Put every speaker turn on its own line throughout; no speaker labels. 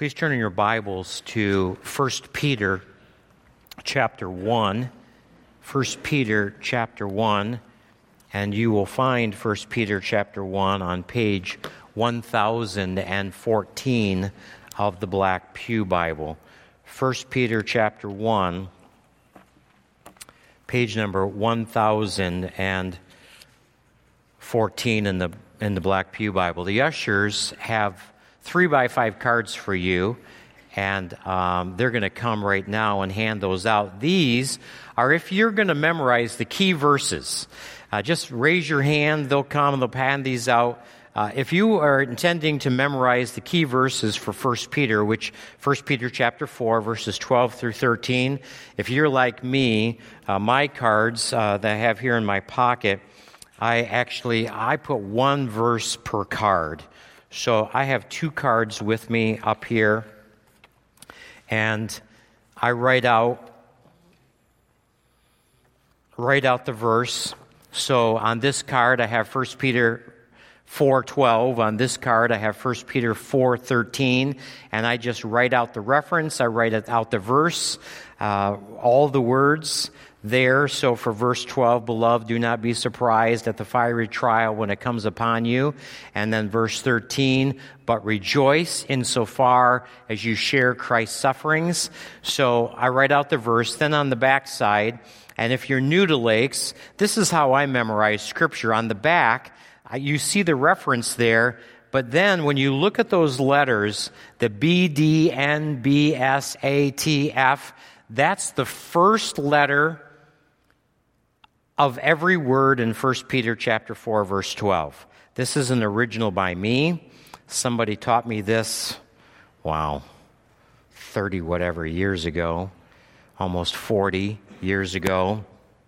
Please turn in your Bibles to 1 Peter chapter 1. 1 Peter chapter 1, and you will find 1 Peter chapter 1 on page 1014 of the Black Pew Bible. 1 Peter chapter 1, page number 1014 in the Black Pew Bible. The ushers have 3x5 cards for you, and they're going to come right now and hand those out. These are if you're going to memorize the key verses. Just raise your hand, they'll come and they'll hand these out. If you are intending to memorize the key verses for 1 Peter, which 1 Peter chapter 4, verses 12 through 13, if you're like me, my cards that I have here in my pocket, I put one verse per card. So I have two cards with me up here, and I write out the verse. So on this card I have 1 Peter 4:12. On this card I have 1 Peter 4:13, and I just write out the reference. I write out the verse, all the words there. So for verse 12, beloved, do not be surprised at the fiery trial when it comes upon you. And then verse 13, but rejoice insofar as you share Christ's sufferings. So I write out the verse. Then on the back side, and if you're new to Lakes, this is how I memorize Scripture. On the back, you see the reference there, but then when you look at those letters, the B, D, N, B, S, A, T, F, that's the first letter of every word in 1 Peter chapter 4, verse 12. This is an original by me. Somebody taught me this, 30 whatever years ago, almost 40 years ago.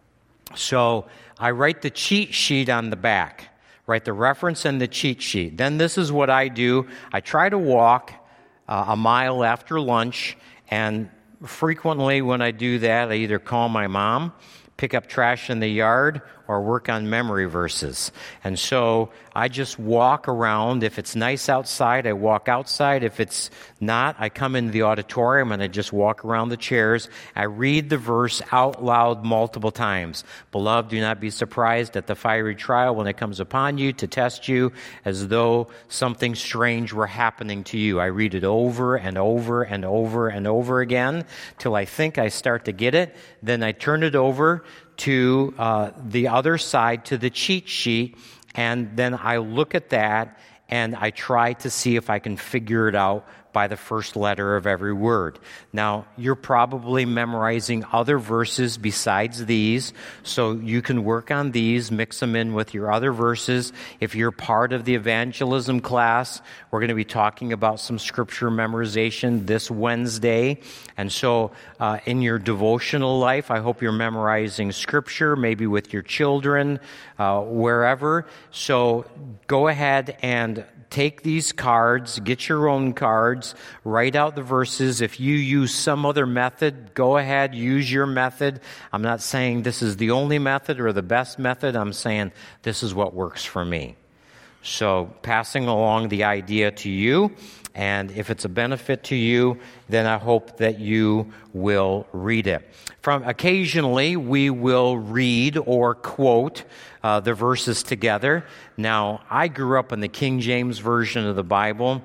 So I write the cheat sheet on the back, write the reference and the cheat sheet. Then this is what I do. I try to walk a mile after lunch, and frequently when I do that, I either call my mom, pick up trash in the yard, or work on memory verses. And so I just walk around. If it's nice outside, I walk outside. If it's not, I come into the auditorium and I just walk around the chairs. I read the verse out loud multiple times. Beloved, do not be surprised at the fiery trial when it comes upon you to test you as though something strange were happening to you. I read it over and over and over and over again till I think I start to get it. Then I turn it over to the other side, to the cheat sheet, and then I look at that and I try to see if I can figure it out by the first letter of every word. Now, you're probably memorizing other verses besides these, so you can work on these, mix them in with your other verses. If you're part of the evangelism class, we're going to be talking about some scripture memorization this Wednesday. And so in your devotional life, I hope you're memorizing scripture, maybe with your children, wherever. So go ahead and take these cards, get your own cards, write out the verses. If you use some other method, go ahead, use your method. I'm not saying this is the only method or the best method. I'm saying this is what works for me. So passing along the idea to you, and if it's a benefit to you, then I hope that you will read it. Occasionally, we will read or quote the verses together. Now, I grew up in the King James Version of the Bible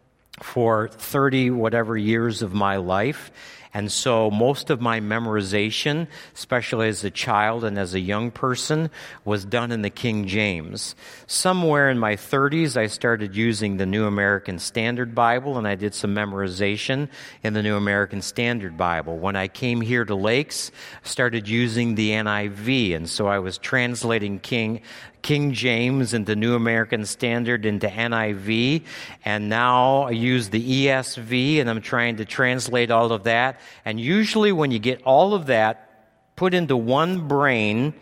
for 30 whatever years of my life. And so most of my memorization, especially as a child and as a young person, was done in the King James. Somewhere in my 30s, I started using the New American Standard Bible, and I did some memorization in the New American Standard Bible. When I came here to Lakes, I started using the NIV, and so I was translating King James into New American Standard into NIV, and now I use the ESV, and I'm trying to translate all of that. And usually when you get all of that put into one brain,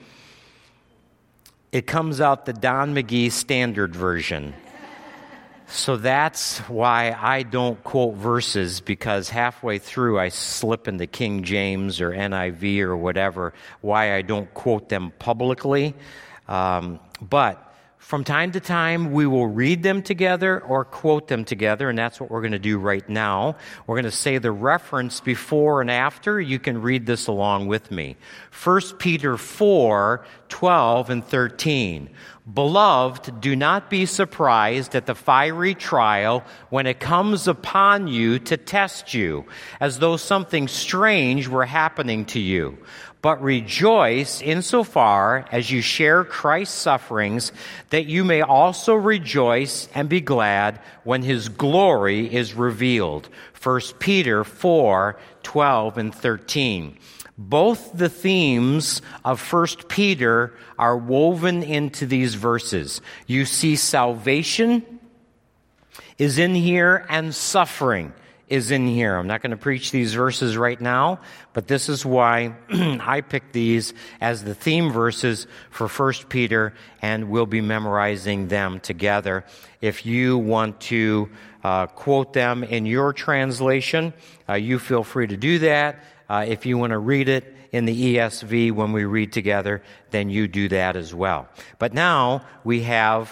it comes out the Don McGee Standard Version. So that's why I don't quote verses, because halfway through I slip into King James or NIV or whatever, why I don't quote them publicly. But from time to time, we will read them together or quote them together, and that's what we're going to do right now. We're going to say the reference before and after. You can read this along with me. 1 Peter 4, 12 and 13. Beloved, do not be surprised at the fiery trial when it comes upon you to test you, as though something strange were happening to you. But rejoice insofar as you share Christ's sufferings, that you may also rejoice and be glad when his glory is revealed. 1 Peter 4, 12 and 13. Both the themes of 1 Peter are woven into these verses. You see salvation is in here and suffering is in here. I'm not going to preach these verses right now, but this is why I picked these as the theme verses for 1 Peter, and we'll be memorizing them together. If you want to quote them in your translation, you feel free to do that. If you want to read it in the ESV when we read together, then you do that as well. But now we have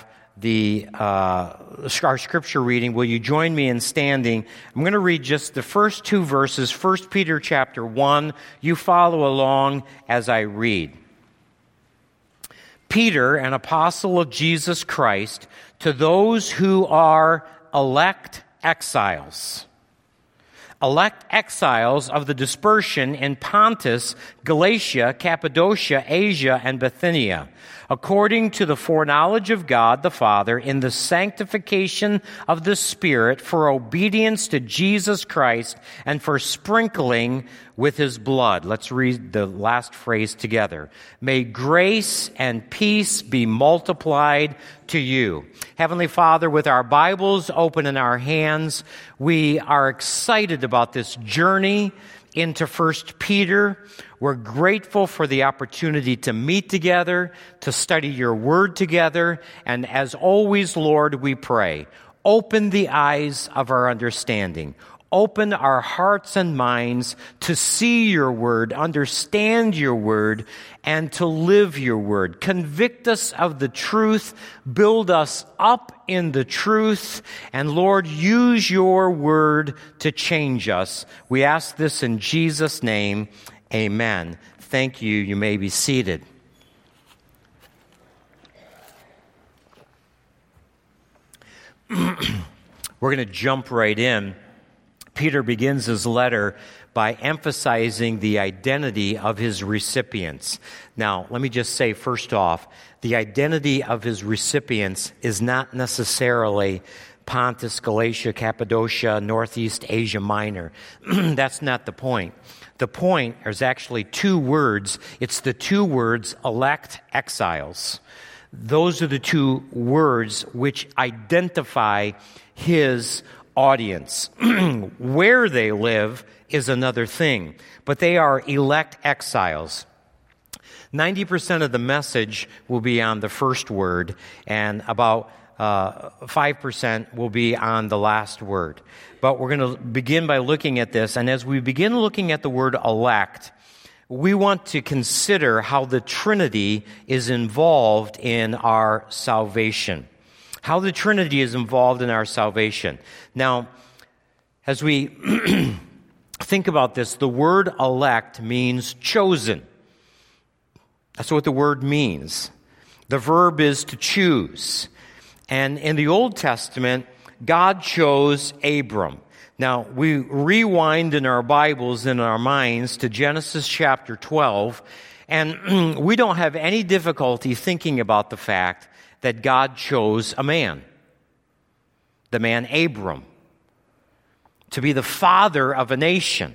our scripture reading. Will you join me in standing? I'm going to read just the first two verses, 1 Peter chapter 1. You follow along as I read. Peter, an apostle of Jesus Christ, to those who are elect exiles of the dispersion in Pontus, Galatia, Cappadocia, Asia, and Bithynia, according to the foreknowledge of God the Father, in the sanctification of the Spirit, for obedience to Jesus Christ, and for sprinkling with his blood. Let's read the last phrase together. May grace and peace be multiplied to you. Heavenly Father, with our Bibles open in our hands, we are excited about this journey into 1 Peter. We're grateful for the opportunity to meet together, to study your word together, and as always, Lord, we pray, open the eyes of our understanding. Open our hearts and minds to see your word, understand your word, and to live your word. Convict us of the truth, build us up in the truth, and Lord, use your word to change us. We ask this in Jesus' name, amen. Thank you. You may be seated. We're going to jump right in. Peter begins his letter by emphasizing the identity of his recipients. Now, let me just say first off, the identity of his recipients is not necessarily Pontus, Galatia, Cappadocia, Northeast Asia Minor. That's not the point. The point is actually two words. It's the two words elect exiles. Those are the two words which identify his audience. Where they live is another thing, but they are elect exiles. 90% of the message will be on the first word, and about 5% will be on the last word. But we're going to begin by looking at this, and as we begin looking at the word elect, we want to consider how the Trinity is involved in our salvation. How the Trinity is involved in our salvation. Now, as we think about this, the word elect means chosen. That's what the word means. The verb is to choose. And in the Old Testament, God chose Abram. Now, we rewind in our Bibles, in our minds, to Genesis chapter 12, and we don't have any difficulty thinking about the fact that God chose a man, the man Abram, to be the father of a nation,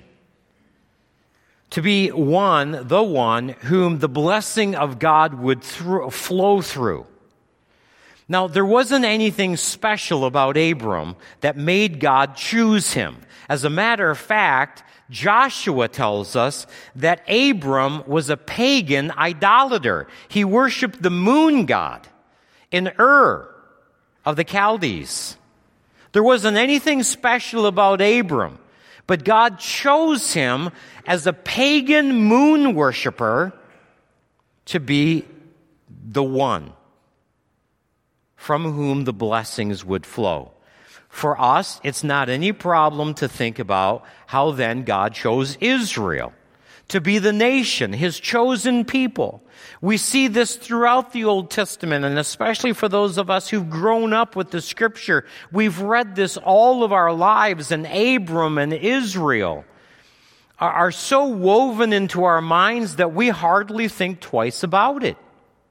to be the one whom the blessing of God would flow through. Now, there wasn't anything special about Abram that made God choose him. As a matter of fact, Joshua tells us that Abram was a pagan idolater. He worshiped the moon god in Ur of the Chaldees. There wasn't anything special about Abram, but God chose him as a pagan moon worshiper to be the one. from whom the blessings would flow. For us, it's not any problem to think about how then God chose Israel to be the nation, his chosen people. We see this throughout the Old Testament, and especially for those of us who've grown up with the Scripture, we've read this all of our lives, and Abram and Israel are so woven into our minds that we hardly think twice about it.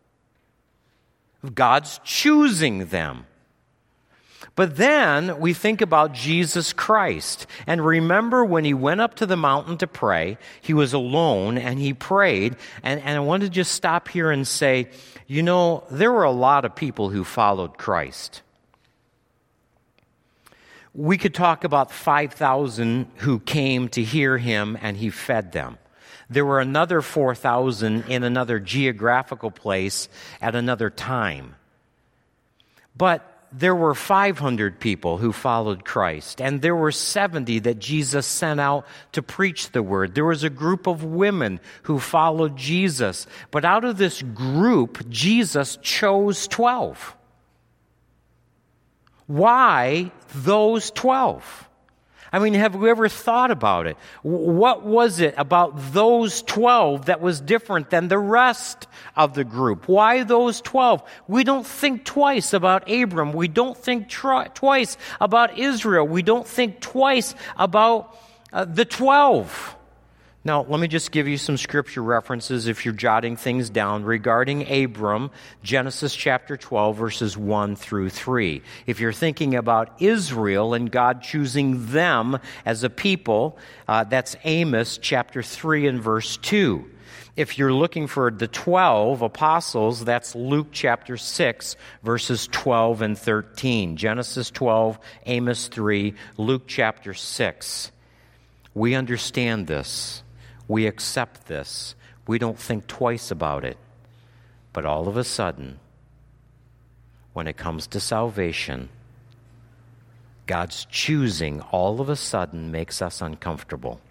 God's choosing them. But then we think about Jesus Christ. And remember when he went up to the mountain to pray, he was alone and he prayed. And I want to just stop here and say, you know, there were a lot of people who followed Christ. We could talk about 5,000 who came to hear him and he fed them. There were another 4,000 in another geographical place at another time. But there were 500 people who followed Christ, and there were 70 that Jesus sent out to preach the word. There was a group of women who followed Jesus. But out of this group, Jesus chose 12. Why those 12? I mean, have we ever thought about it? What was it about those 12 that was different than the rest of the group? Why those 12? We don't think twice about Abram. We don't think twice about Israel. We don't think twice about the 12. Now, let me just give you some scripture references if you're jotting things down regarding Abram, Genesis chapter 12, verses 1 through 3. If you're thinking about Israel and God choosing them as a people, that's Amos chapter 3 and verse 2. If you're looking for the 12 apostles, that's Luke chapter 6, verses 12 and 13. Genesis 12, Amos 3, Luke chapter 6. We understand this. We accept this. We don't think twice about it. But all of a sudden, when it comes to salvation, God's choosing all of a sudden makes us uncomfortable.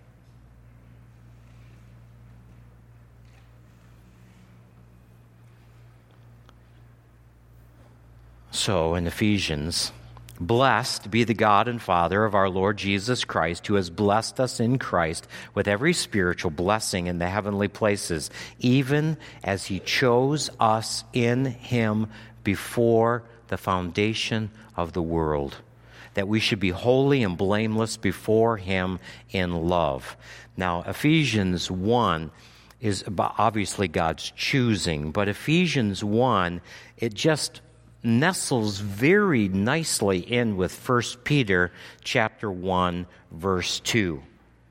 So in Ephesians, blessed be the God and Father of our Lord Jesus Christ, who has blessed us in Christ with every spiritual blessing in the heavenly places, even as he chose us in him before the foundation of the world, that we should be holy and blameless before him in love. Now, Ephesians 1 is obviously God's choosing, but Ephesians 1, it just nestles very nicely in with 1 Peter chapter 1, verse 2.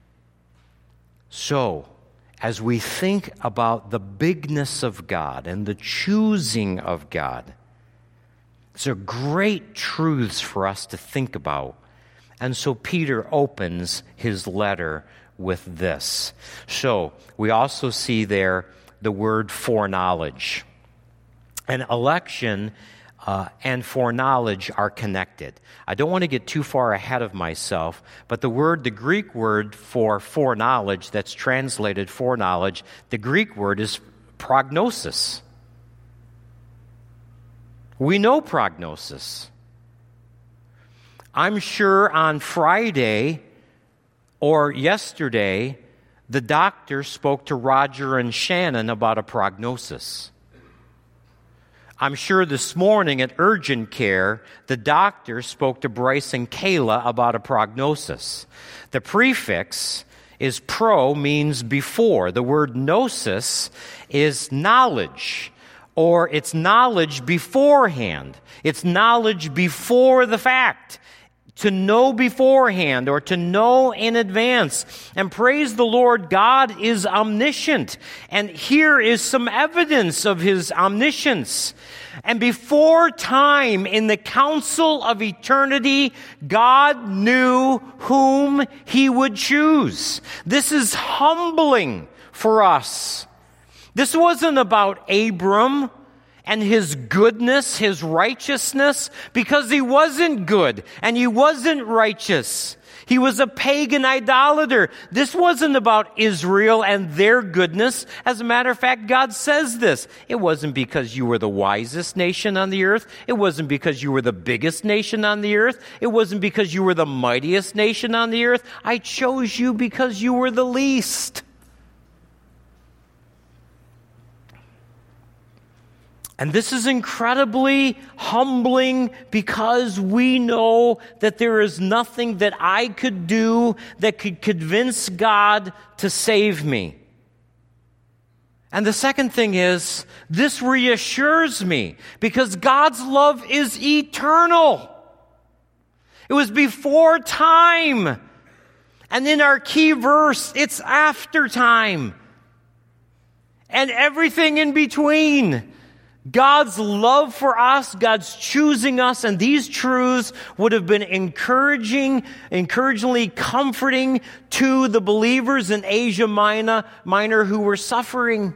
So, as we think about the bigness of God and the choosing of God, these are great truths for us to think about. And so Peter opens his letter with this. So, we also see there the word foreknowledge. And election and foreknowledge are connected. I don't want to get too far ahead of myself, but the Greek word for foreknowledge that's translated foreknowledge, the Greek word is prognosis. We know prognosis. I'm sure on Friday or yesterday, the doctor spoke to Roger and Shannon about a prognosis. I'm sure this morning at urgent care, the doctor spoke to Bryce and Kayla about a prognosis. The prefix is pro, means before. The word gnosis is knowledge, or it's knowledge beforehand. It's knowledge before the fact. To know beforehand or to know in advance. And praise the Lord, God is omniscient. And here is some evidence of his omniscience. And before time, in the council of eternity, God knew whom he would choose. This is humbling for us. This wasn't about Abram and his goodness, his righteousness, because he wasn't good and he wasn't righteous. He was a pagan idolater. This wasn't about Israel and their goodness. As a matter of fact, God says this. It wasn't because you were the wisest nation on the earth. It wasn't because you were the biggest nation on the earth. It wasn't because you were the mightiest nation on the earth. I chose you because you were the least. And this is incredibly humbling because we know that there is nothing that I could do that could convince God to save me. And the second thing is, this reassures me because God's love is eternal. It was before time. And in our key verse, it's after time. And everything in between. God's love for us, God's choosing us, and these truths would have been encouragingly comforting to the believers in Asia Minor who were suffering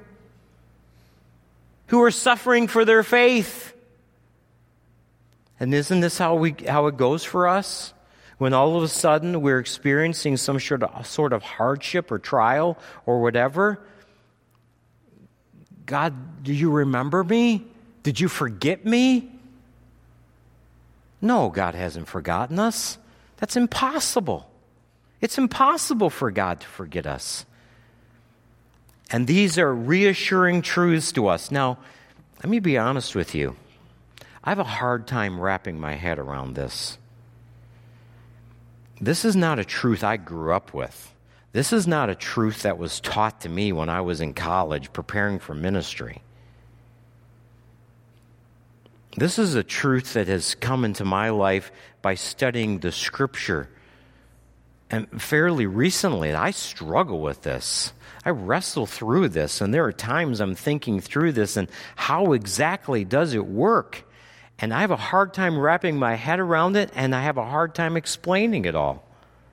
for their faith. And isn't this how it goes for us? When all of a sudden we're experiencing some sort of hardship or trial or whatever, God, do you remember me? Did you forget me? No, God hasn't forgotten us. That's impossible. It's impossible for God to forget us. And these are reassuring truths to us. Now, let me be honest with you. I have a hard time wrapping my head around this. This is not a truth I grew up with. This is not a truth that was taught to me when I was in college preparing for ministry. This is a truth that has come into my life by studying the Scripture. And fairly recently, I struggle with this. I wrestle through this, and there are times I'm thinking through this and how exactly does it work? And I have a hard time wrapping my head around it, and I have a hard time explaining it all.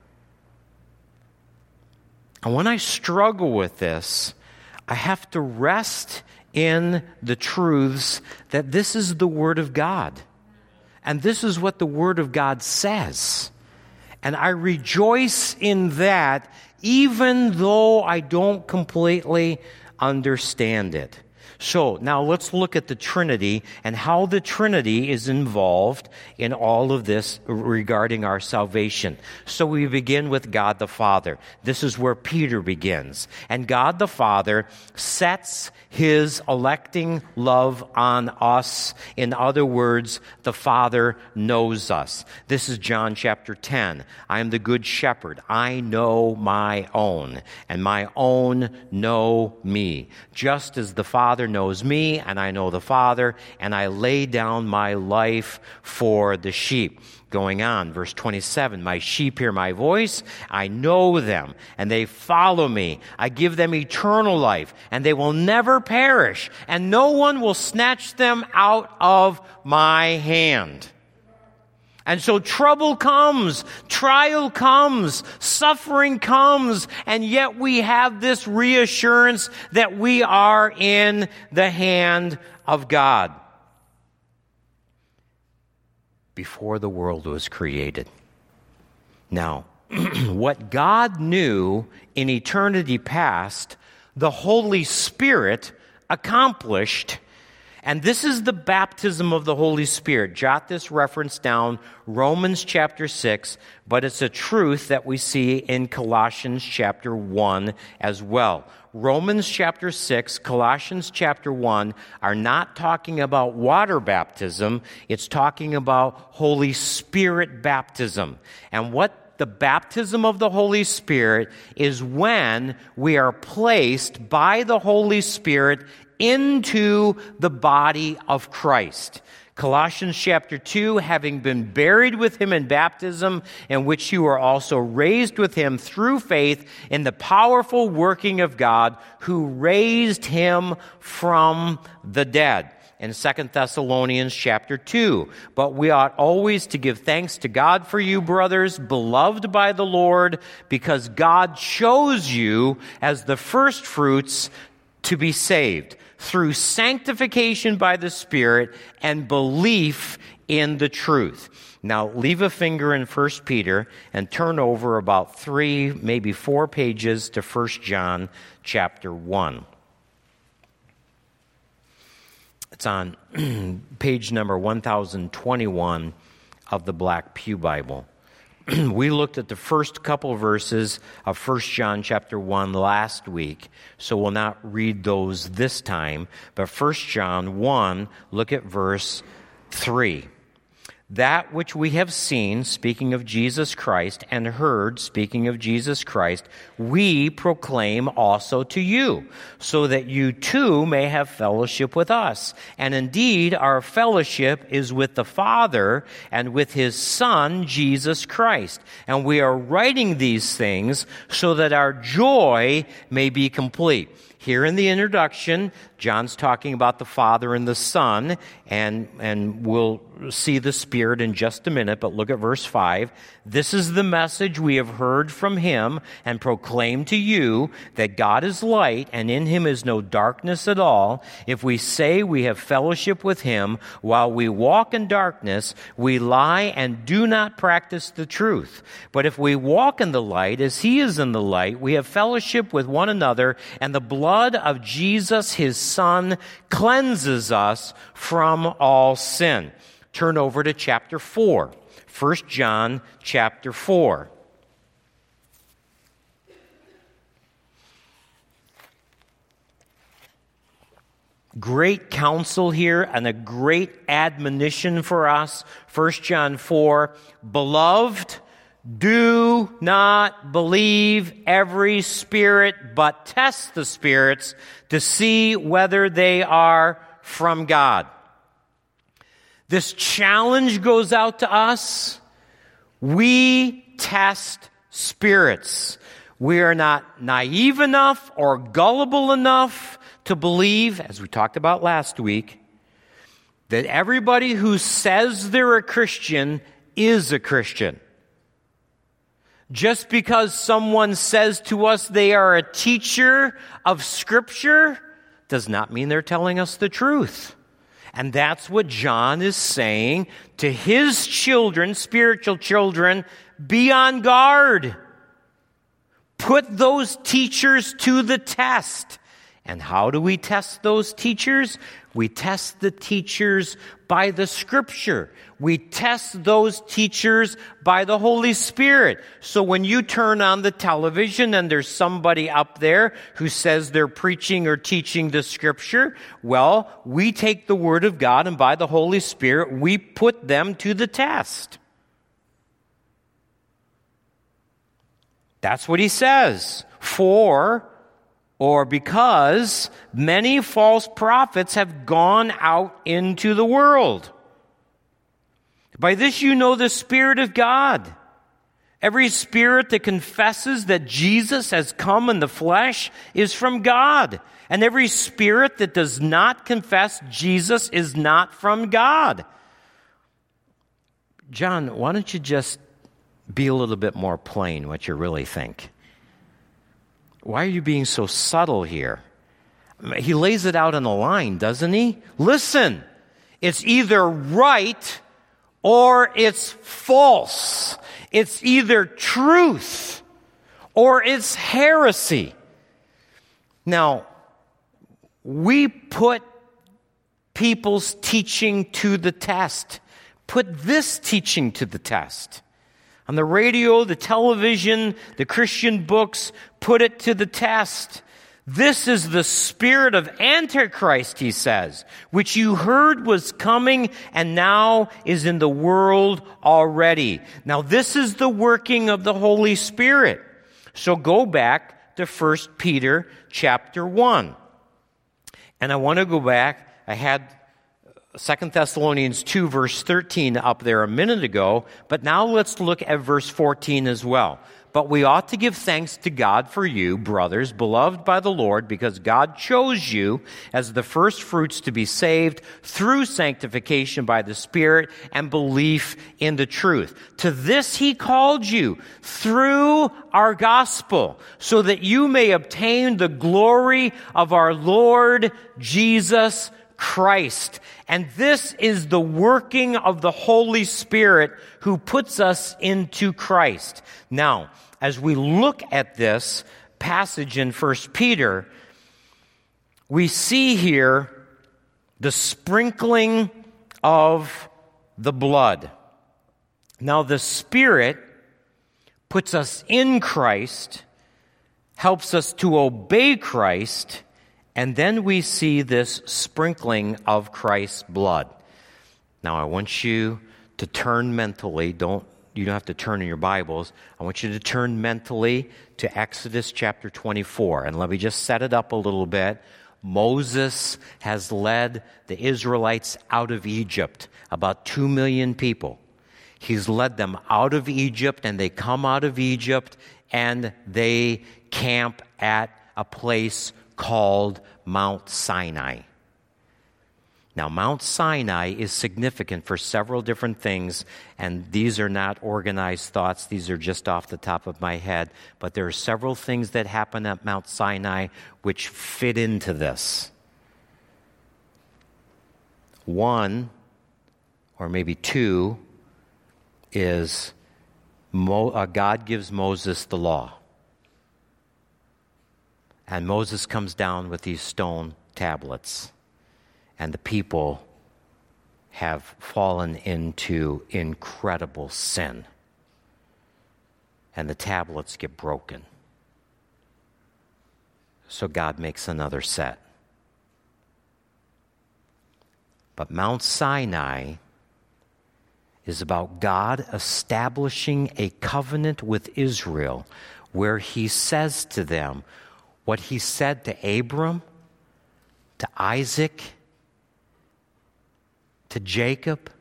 And when I struggle with this, I have to rest in the truths that this is the Word of God. And this is what the Word of God says. And I rejoice in that even though I don't completely understand it. So now let's look at the Trinity and how the Trinity is involved in all of this regarding our salvation. So we begin with God the Father. This is where Peter begins. And God the Father sets His electing love on us. In other words, the Father knows us. This is John chapter 10. I am the good shepherd. I know my own, and my own know me. Just as the Father knows me, and I know the Father, and I lay down my life for the sheep. Going on, verse 27, my sheep hear my voice, I know them, and they follow me. I give them eternal life, and they will never perish, and no one will snatch them out of my hand. And so trouble comes, trial comes, suffering comes, and yet we have this reassurance that we are in the hand of God. Before the world was created. Now, what God knew in eternity past, the Holy Spirit accomplished. And this is the baptism of the Holy Spirit. Jot this reference down, Romans chapter 6, but it's a truth that we see in Colossians chapter 1 as well. Romans chapter 6, Colossians chapter 1 are not talking about water baptism. It's talking about Holy Spirit baptism. And what the baptism of the Holy Spirit is when we are placed by the Holy Spirit into the body of Christ. Colossians chapter 2, having been buried with him in baptism, in which you are also raised with him through faith in the powerful working of God who raised him from the dead. In 2 Thessalonians chapter 2, but we ought always to give thanks to God for you, brothers, beloved by the Lord, because God chose you as the first fruits to be saved through sanctification by the Spirit and belief in the truth. Now, leave a finger in 1 Peter and turn over about 3, maybe 4 pages to 1 John chapter 1. It's on page number 1021 of the Black Pew Bible. We looked at the first couple verses of 1 John chapter 1 last week, so we'll not read those this time. But 1 John 1, look at verse 3. That which we have seen, speaking of Jesus Christ, and heard, speaking of Jesus Christ, we proclaim also to you, so that you too may have fellowship with us. And indeed, our fellowship is with the Father and with His Son, Jesus Christ. And we are writing these things so that our joy may be complete. Here in the introduction, John's talking about the Father and the Son, and we'll see the Spirit in just a minute, but look at verse 5. This is the message we have heard from Him and proclaim to you, that God is light, and in Him is no darkness at all. If we say we have fellowship with Him while we walk in darkness, we lie and do not practice the truth. But if we walk in the light as He is in the light, we have fellowship with one another, and the blood of Jesus, His Son, cleanses us from all sin. Turn over to chapter 4. 1 John chapter 4. Great counsel here and a great admonition for us. 1 John 4. Beloved, do not believe every spirit, but test the spirits to see whether they are from God. This challenge goes out to us. We test spirits. We are not naive enough or gullible enough to believe, as we talked about last week, that everybody who says they're a Christian is a Christian. Just because someone says to us they are a teacher of Scripture does not mean they're telling us the truth. And that's what John is saying to his children, spiritual children. Be on guard. Put those teachers to the test. And how do we test those teachers? We test the teachers by the Scripture. We test those teachers by the Holy Spirit. So when you turn on the television and there's somebody up there who says they're preaching or teaching the Scripture, well, we take the Word of God and by the Holy Spirit, we put them to the test. That's what he says. Because many false prophets have gone out into the world. By this you know the Spirit of God. Every spirit that confesses that Jesus has come in the flesh is from God. And every spirit that does not confess Jesus is not from God. John, why don't you just be a little bit more plain what you really think? Why are you being so subtle here? He lays it out on the line, doesn't he? Listen, it's either right or it's false. It's either truth or it's heresy. Now, we put people's teaching to the test. Put this teaching to the test. On the radio, the television, the Christian books, put it to the test. This is the spirit of Antichrist, he says, which you heard was coming and now is in the world already. Now, this is the working of the Holy Spirit. So go back to 1 Peter chapter 1. And I want to go back. I had 2 Thessalonians 2, verse 13 up there a minute ago, but now let's look at verse 14 as well. But we ought to give thanks to God for you, brothers, beloved by the Lord, because God chose you as the first fruits to be saved through sanctification by the Spirit and belief in the truth. To this he called you through our gospel, so that you may obtain the glory of our Lord Jesus Christ. And this is the working of the Holy Spirit who puts us into Christ. Now, as we look at this passage in 1 Peter, we see here the sprinkling of the blood. Now, the Spirit puts us in Christ, helps us to obey Christ, and then we see this sprinkling of Christ's blood. Now, I want you to turn mentally. You don't have to turn in your Bibles. I want you to turn mentally to Exodus chapter 24. And let me just set it up a little bit. Moses has led the Israelites out of Egypt, about 2 million people. He's led them out of Egypt, and they come out of Egypt, and they camp at a place called Mount Sinai. Now, Mount Sinai is significant for several different things, and these are not organized thoughts. These are just off the top of my head. But there are several things that happen at Mount Sinai which fit into this. One, or maybe two, is God gives Moses the law. And Moses comes down with these stone tablets. And the people have fallen into incredible sin. And the tablets get broken. So God makes another set. But Mount Sinai is about God establishing a covenant with Israel where he says to them what he said to Abram, to Isaac, to Jacob,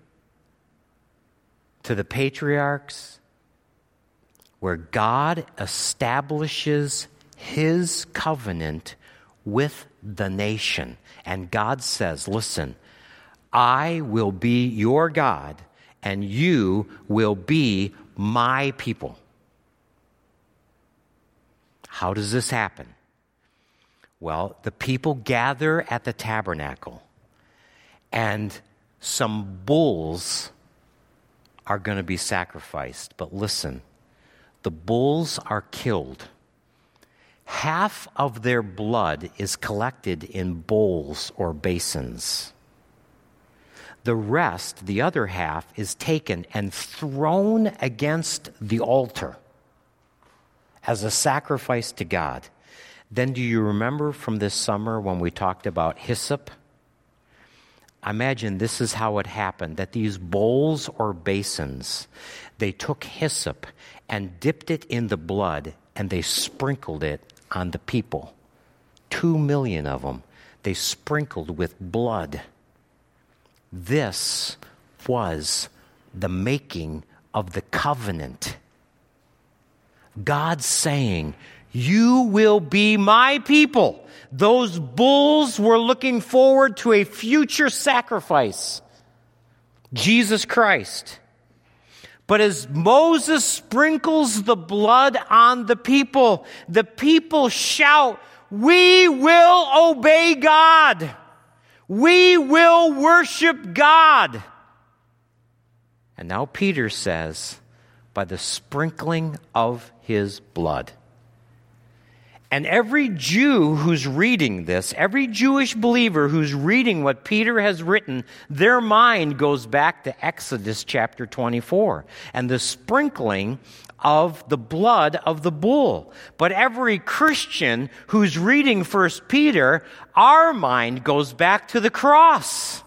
to the patriarchs, where God establishes his covenant with the nation. And God says, listen, I will be your God, and you will be my people. How does this happen? Well, the people gather at the tabernacle, and some bulls are going to be sacrificed. But listen, the bulls are killed. Half of their blood is collected in bowls or basins. The rest, the other half, is taken and thrown against the altar as a sacrifice to God. Then do you remember from this summer when we talked about hyssop? I imagine this is how it happened, that these bowls or basins, they took hyssop and dipped it in the blood and they sprinkled it on the people. 2 million of them, they sprinkled with blood. This was the making of the covenant. God saying, you will be my people. Those bulls were looking forward to a future sacrifice, Jesus Christ. But as Moses sprinkles the blood on the people shout, we will obey God. We will worship God. And now Peter says, by the sprinkling of his blood. And every Jew who's reading this, every Jewish believer who's reading what Peter has written, their mind goes back to Exodus chapter 24 and the sprinkling of the blood of the bull. But every Christian who's reading 1 Peter, our mind goes back to the cross,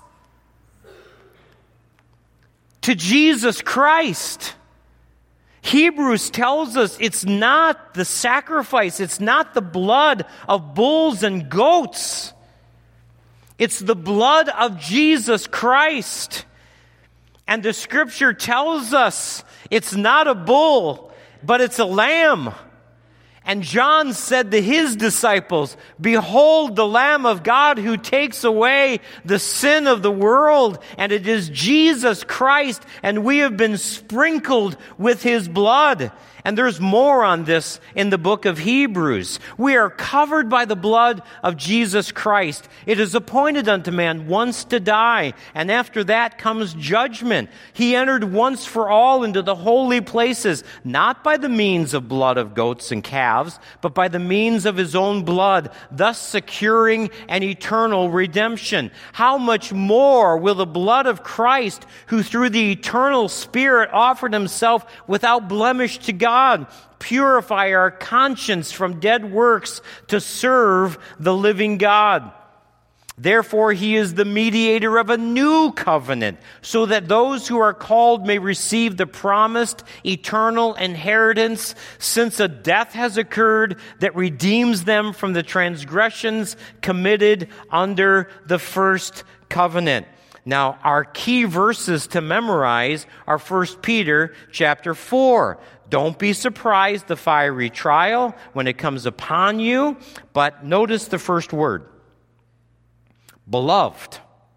to Jesus Christ. Hebrews tells us it's not the sacrifice, it's not the blood of bulls and goats. It's the blood of Jesus Christ. And the scripture tells us it's not a bull but it's a lamb. And John said to his disciples, "Behold the Lamb of God who takes away the sin of the world. And it is Jesus Christ, and we have been sprinkled with his blood." And there's more on this in the book of Hebrews. We are covered by the blood of Jesus Christ. It is appointed unto man once to die, and after that comes judgment. He entered once for all into the holy places, not by the means of blood of goats and calves, but by the means of his own blood, thus securing an eternal redemption. How much more will the blood of Christ, who through the eternal Spirit offered himself without blemish to God, purify our conscience from dead works to serve the living God? Therefore, he is the mediator of a new covenant, so that those who are called may receive the promised eternal inheritance, since a death has occurred that redeems them from the transgressions committed under the first covenant. Now, our key verses to memorize are 1 Peter chapter 4. Don't be surprised the fiery trial when it comes upon you, but notice the first word. Beloved.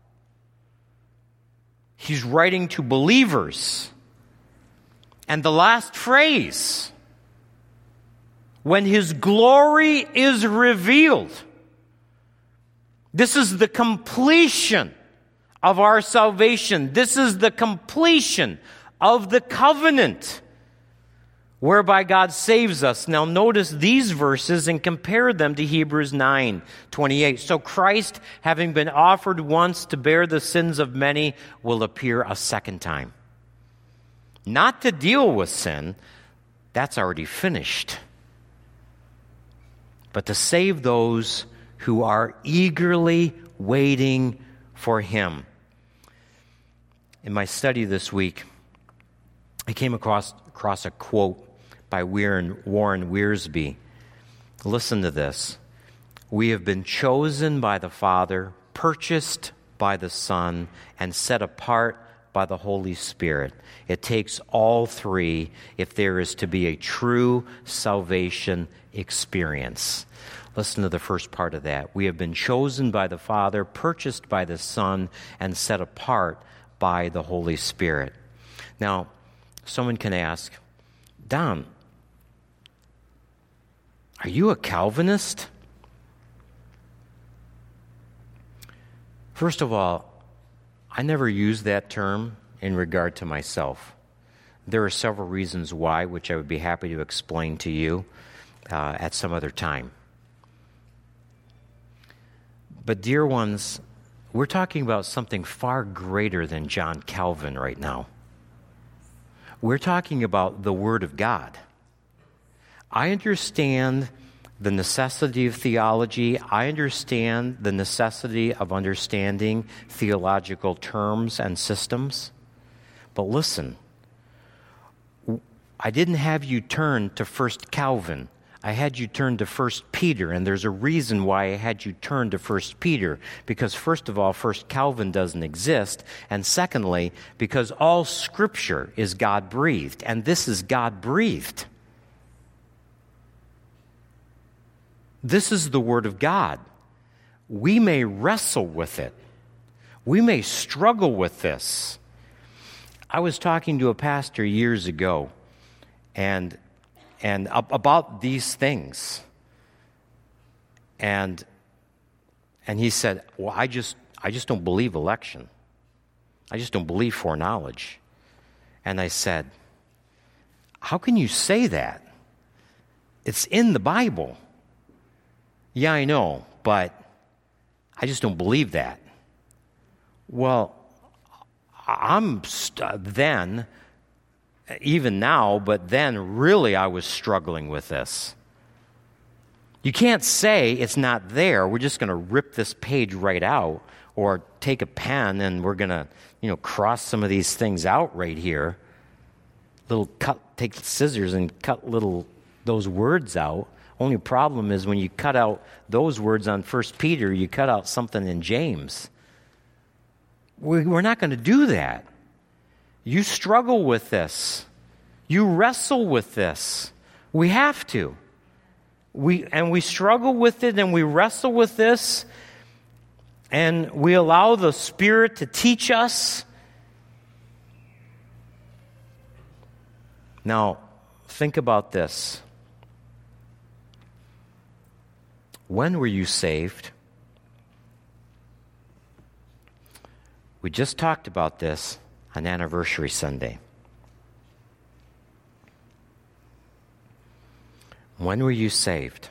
He's writing to believers. And the last phrase, when his glory is revealed. This is the completion of our salvation. This is the completion of the covenant whereby God saves us. Now notice these verses and compare them to Hebrews 9:28. So Christ, having been offered once to bear the sins of many, will appear a second time. Not to deal with sin, that's already finished, but to save those who are eagerly waiting for him. In my study this week, I came across a quote by Warren Wiersbe. Listen to this. "We have been chosen by the Father, purchased by the Son, and set apart by the Holy Spirit. It takes all three if there is to be a true salvation experience." Listen to the first part of that. We have been chosen by the Father, purchased by the Son, and set apart by the Holy Spirit. Now, someone can ask, "Don, are you a Calvinist?" First of all, I never use that term in regard to myself. There are several reasons why, which I would be happy to explain to you at some other time. But dear ones, we're talking about something far greater than John Calvin right now. We're talking about the Word of God. I understand the necessity of theology. I understand the necessity of understanding theological terms and systems. But listen, I didn't have you turn to 1 Calvin. I had you turn to 1 Peter, and there's a reason why I had you turn to 1 Peter. Because first of all, 1 Calvin doesn't exist, and secondly, because all Scripture is God-breathed, and this is God-breathed. This is the Word of God. We may wrestle with it. We may struggle with this. I was talking to a pastor years ago, and about these things. And he said, "Well, I just don't believe election. I just don't believe foreknowledge." And I said, "How can you say that? It's in the Bible." "Yeah, I know, but I just don't believe that." Well, I'm then, even now, but then really I was struggling with this. You can't say it's not there. We're just going to rip this page right out, or take a pen and we're going to, cross some of these things out right here. Take scissors and cut those words out. Only problem is when you cut out those words on 1 Peter, you cut out something in James. We're not going to do that. You struggle with this. You wrestle with this. We have to. We struggle with it, and we wrestle with this, and we allow the Spirit to teach us. Now, think about this. When were you saved? We just talked about this on Anniversary Sunday. When were you saved?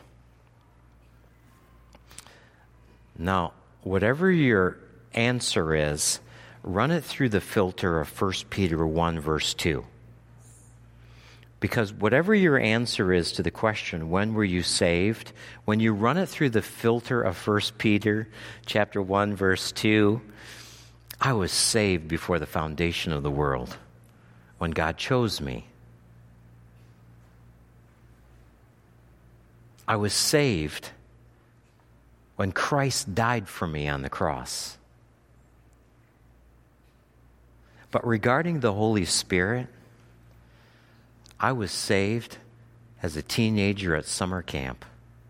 Now, whatever your answer is, run it through the filter of 1 Peter 1, verse 2. Because whatever your answer is to the question, when were you saved? When you run it through the filter of 1 Peter chapter 1, verse 2, I was saved before the foundation of the world when God chose me. I was saved when Christ died for me on the cross. But regarding the Holy Spirit, I was saved as a teenager at summer camp.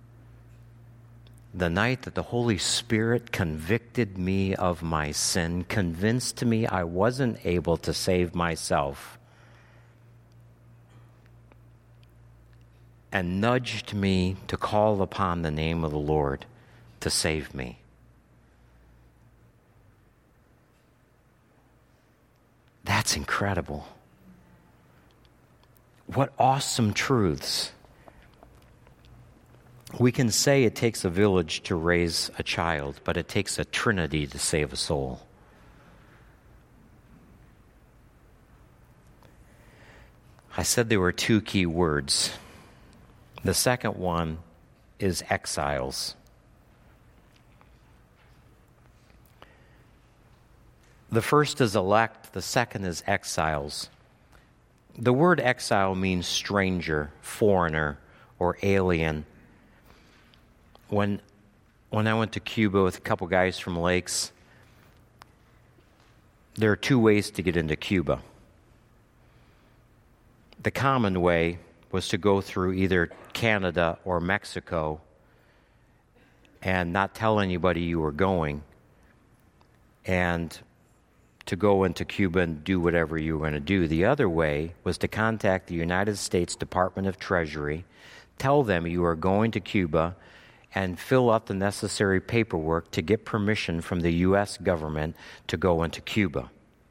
The night that the Holy Spirit convicted me of my sin, convinced me I wasn't able to save myself, and nudged me to call upon the name of the Lord to save me. That's incredible. What awesome truths. We can say it takes a village to raise a child, but it takes a trinity to save a soul. I said there were two key words. The second one is exiles. The first is elect, the second is exiles. The word exile means stranger, foreigner, or alien. When I went to Cuba with a couple guys from Lakes, there are two ways to get into Cuba. The common way was to go through either Canada or Mexico and not tell anybody you were going, and to go into Cuba and do whatever you were going to do. The other way was to contact the United States Department of Treasury, tell them you are going to Cuba, and fill out the necessary paperwork to get permission from the U.S. government to go into Cuba.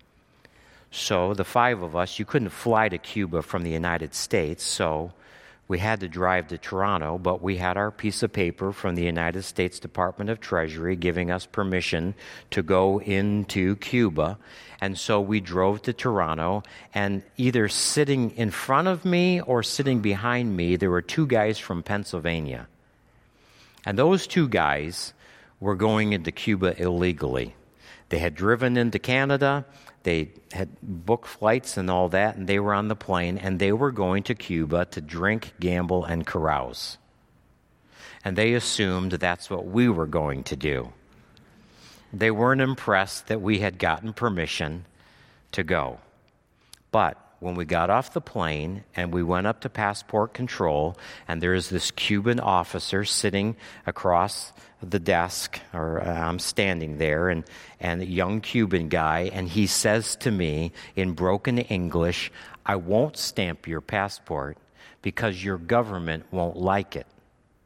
So the five of us, you couldn't fly to Cuba from the United States, so we had to drive to Toronto, but we had our piece of paper from the United States Department of Treasury giving us permission to go into Cuba. And so we drove to Toronto, and either sitting in front of me or sitting behind me, there were two guys from Pennsylvania. And those two guys were going into Cuba illegally. They had driven into Canada, they had booked flights and all that, and they were on the plane, and they were going to Cuba to drink, gamble, and carouse. And they assumed that's what we were going to do. They weren't impressed that we had gotten permission to go. But when we got off the plane and we went up to passport control, and there's this Cuban officer sitting across the desk, or I'm standing there, and a young Cuban guy, and he says to me in broken English, "I won't stamp your passport because your government won't like it."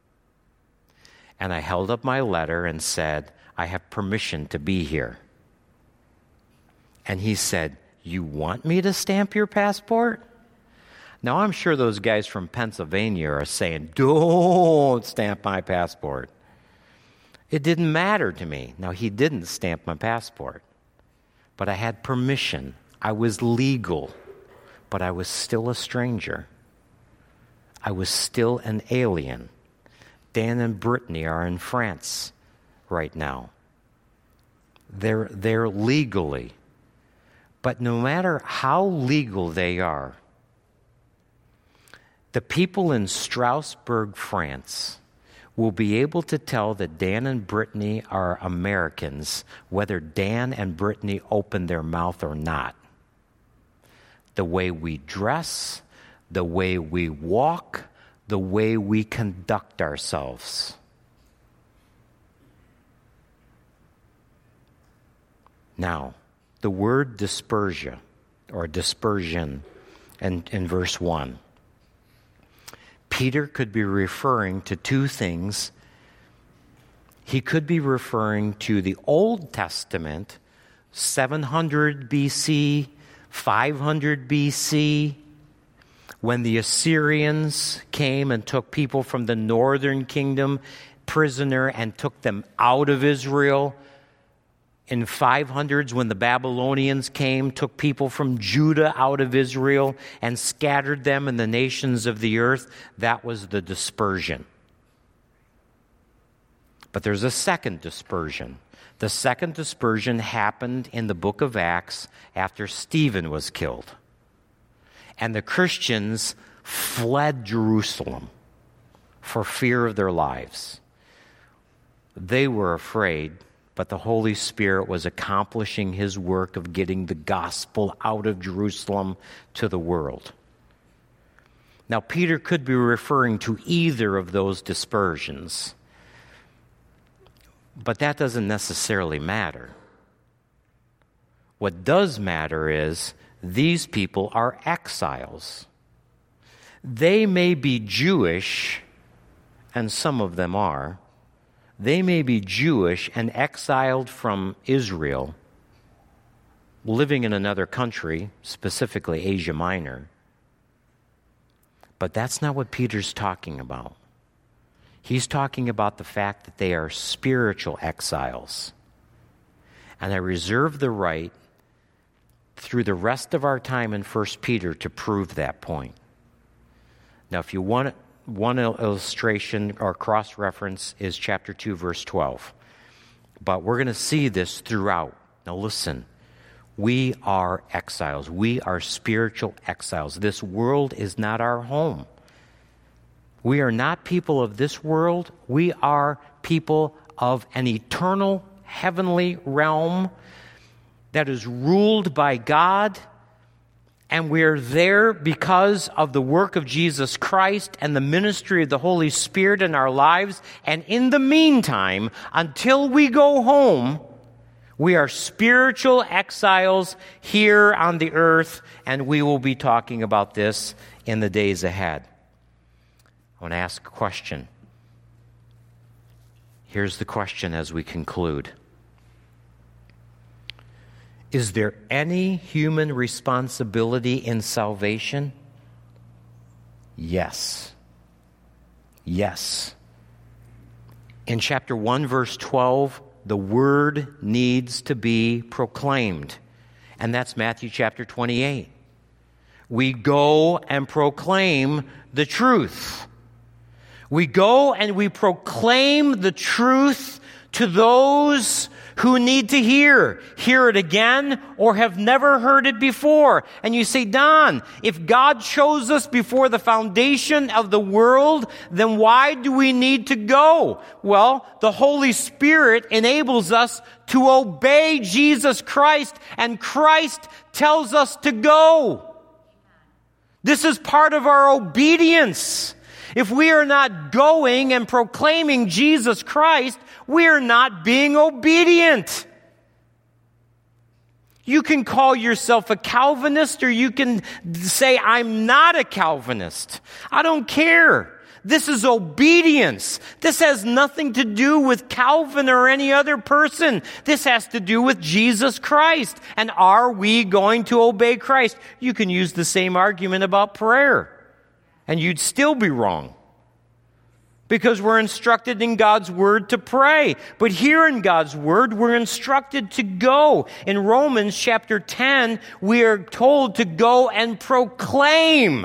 And I held up my letter and said, "I have permission to be here." And he said, "You want me to stamp your passport?" Now, I'm sure those guys from Pennsylvania are saying, "Don't stamp my passport." It didn't matter to me. Now, he didn't stamp my passport, but I had permission. I was legal, but I was still a stranger. I was still an alien. Dan and Brittany are in France right now. They're legally. But no matter how legal they are, the people in Strasbourg, France, will be able to tell that Dan and Brittany are Americans, whether Dan and Brittany open their mouth or not. The way we dress, the way we walk, the way we conduct ourselves. Now, the word dispersion in verse 1. Peter could be referring to two things. He could be referring to the Old Testament, 700 BC, 500 BC, when the Assyrians came and took people from the northern kingdom prisoner and took them out of Israel. In 500s, when the Babylonians came, took people from Judah out of Israel and scattered them in the nations of the earth, that was the dispersion. But there's a second dispersion. The second dispersion happened in the book of Acts after Stephen was killed. And the Christians fled Jerusalem for fear of their lives. They were afraid, but the Holy Spirit was accomplishing his work of getting the gospel out of Jerusalem to the world. Now, Peter could be referring to either of those dispersions, but that doesn't necessarily matter. What does matter is these people are exiles. They may be Jewish, and some of them are. They may be Jewish and exiled from Israel, living in another country, specifically Asia Minor. But that's not what Peter's talking about. He's talking about the fact that they are spiritual exiles. And I reserve the right through the rest of our time in 1 Peter to prove that point. Now, if you want one illustration or cross-reference is chapter 2, verse 12. But we're going to see this throughout. Now listen, we are exiles. We are spiritual exiles. This world is not our home. We are not people of this world. We are people of an eternal heavenly realm that is ruled by God. And we're there because of the work of Jesus Christ and the ministry of the Holy Spirit in our lives. And in the meantime, until we go home, we are spiritual exiles here on the earth, and we will be talking about this in the days ahead. I want to ask a question. Here's the question as we conclude. Is there any human responsibility in salvation? Yes. Yes. In chapter 1, verse 12, the word needs to be proclaimed. And that's Matthew chapter 28. We go and proclaim the truth. We go and we proclaim the truth to those who need to hear it again, or have never heard it before. And you say, Don, if God chose us before the foundation of the world, then why do we need to go? Well, the Holy Spirit enables us to obey Jesus Christ, and Christ tells us to go. This is part of our obedience. If we are not going and proclaiming Jesus Christ, we are not being obedient. You can call yourself a Calvinist, or you can say, I'm not a Calvinist. I don't care. This is obedience. This has nothing to do with Calvin or any other person. This has to do with Jesus Christ. And are we going to obey Christ? You can use the same argument about prayer, and you'd still be wrong. Because we're instructed in God's Word to pray. But here in God's Word, we're instructed to go. In Romans chapter 10, we are told to go and proclaim.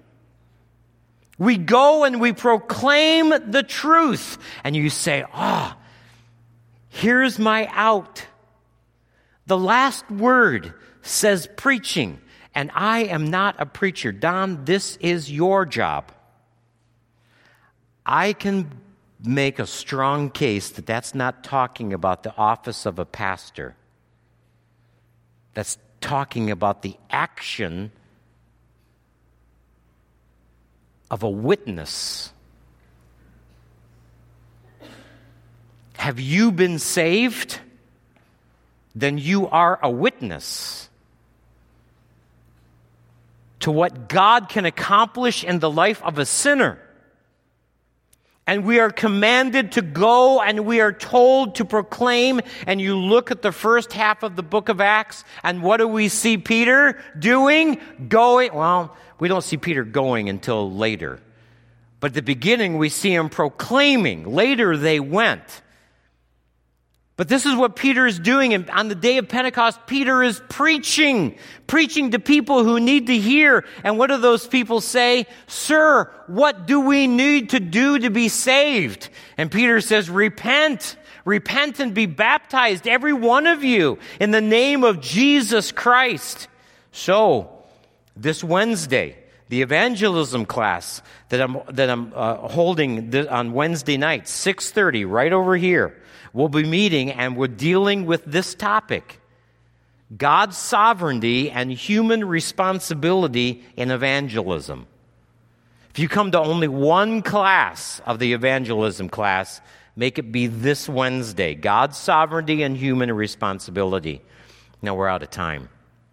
We go and we proclaim the truth. And you say, here's my out. The last word says preaching. And I am not a preacher. Don, this is your job. I can make a strong case that that's not talking about the office of a pastor. That's talking about the action of a witness. Have you been saved? Then you are a witness to what God can accomplish in the life of a sinner. And we are commanded to go, and we are told to proclaim. And you look at the first half of the book of Acts, and what do we see Peter doing? Going. Well, we don't see Peter going until later. But at the beginning, we see him proclaiming. Later, they went. But this is what Peter is doing. And on the day of Pentecost, Peter is preaching to people who need to hear. And what do those people say? Sir, what do we need to do to be saved? And Peter says, repent. Repent and be baptized, every one of you, in the name of Jesus Christ. So, this Wednesday, the evangelism class that I'm holding on Wednesday night, 6:30, right over here, we'll be meeting, and we're dealing with this topic: God's sovereignty and human responsibility in evangelism. If you come to only one class of the evangelism class, make it be this Wednesday: God's sovereignty and human responsibility. Now we're out of time.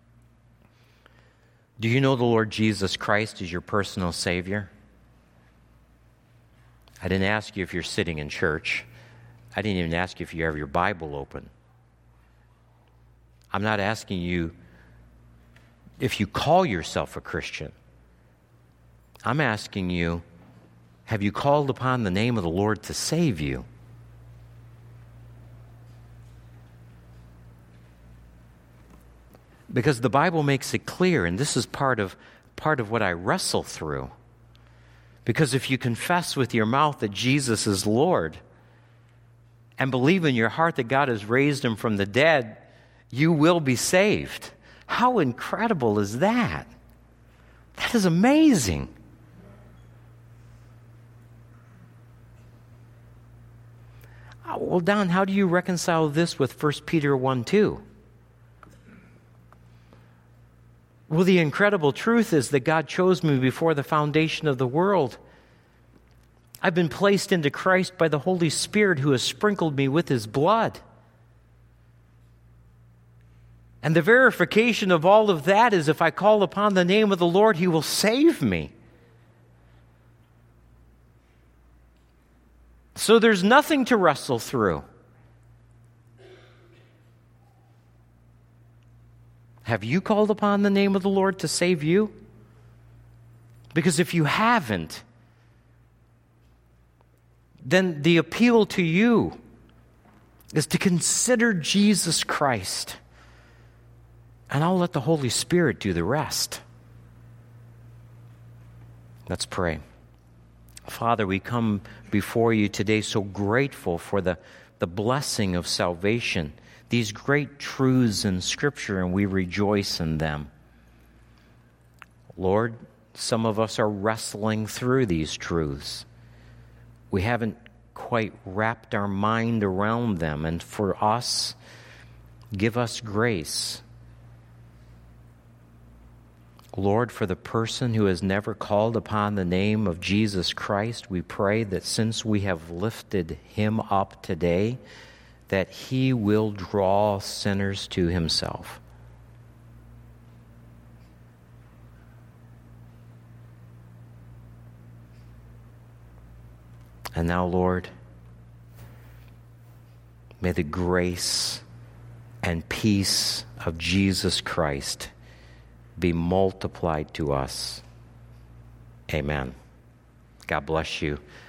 Do you know the Lord Jesus Christ is your personal Savior? I didn't ask you if you're sitting in church. I didn't even ask you if you have your Bible open. I'm not asking you if you call yourself a Christian. I'm asking you, have you called upon the name of the Lord to save you? Because the Bible makes it clear, and this is part of what I wrestle through. Because if you confess with your mouth that Jesus is Lord and believe in your heart that God has raised him from the dead, you will be saved. How incredible is that? That is amazing. Well, Don, how do you reconcile this with 1 Peter 1:2? Well, the incredible truth is that God chose me before the foundation of the world. I've been placed into Christ by the Holy Spirit, who has sprinkled me with his blood. And the verification of all of that is if I call upon the name of the Lord, he will save me. So there's nothing to wrestle through. Have you called upon the name of the Lord to save you? Because if you haven't, then the appeal to you is to consider Jesus Christ. And I'll let the Holy Spirit do the rest. Let's pray. Father, we come before you today so grateful for the blessing of salvation, these great truths in Scripture, and we rejoice in them. Lord, some of us are wrestling through these truths. We haven't quite wrapped our mind around them, and for us, give us grace. Lord, for the person who has never called upon the name of Jesus Christ, we pray that since we have lifted him up today, that he will draw sinners to himself. And now, Lord, may the grace and peace of Jesus Christ be multiplied to us. Amen. God bless you.